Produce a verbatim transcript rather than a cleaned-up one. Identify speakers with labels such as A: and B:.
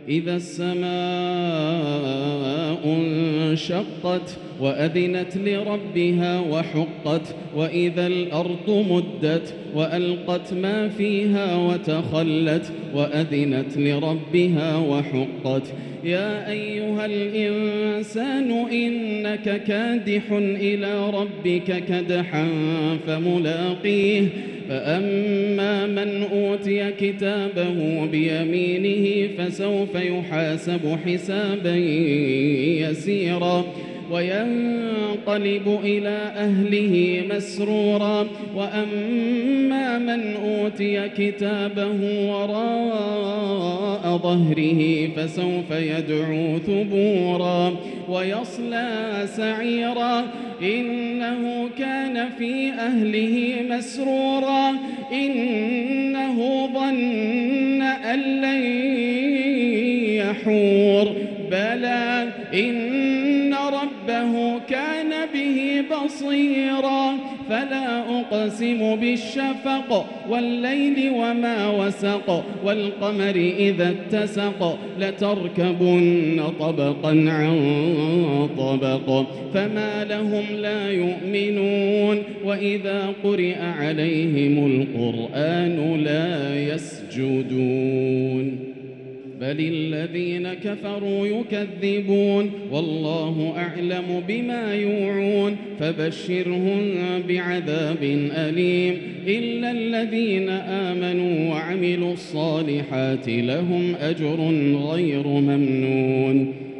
A: إذا السماء انشقت وأذنت لربها وحقت وإذا الأرض مدت وألقت ما فيها وتخلت وأذنت لربها وحقت يا أيها الإنسان إنك كادح إلى ربك كدحا فملاقيه فأما من أوتي كتابه بيمينه فسوف يحاسب حسابا يسيرا وينقلب إلى أهله مسرورا وأما من أوتي كتابه وراء ظهره فسوف يدعو ثبورا ويصلى سعيرا إنه كان في أهله مسرورا إنه ظن أن لن يحور بلى إن ربه كان به بصيرا فلا أقسم بالشفق والليل وما وسق والقمر إذا اتسق لتركبن طبقا عن طبق فما لهم لا يؤمنون وإذا قرئ عليهم القرآن لا يسجدون بل الذين كفروا يكذبون والله أعلم بما يوعون فبشرهم بعذاب أليم إلا الذين آمنوا وعملوا الصالحات لهم أجر غير ممنون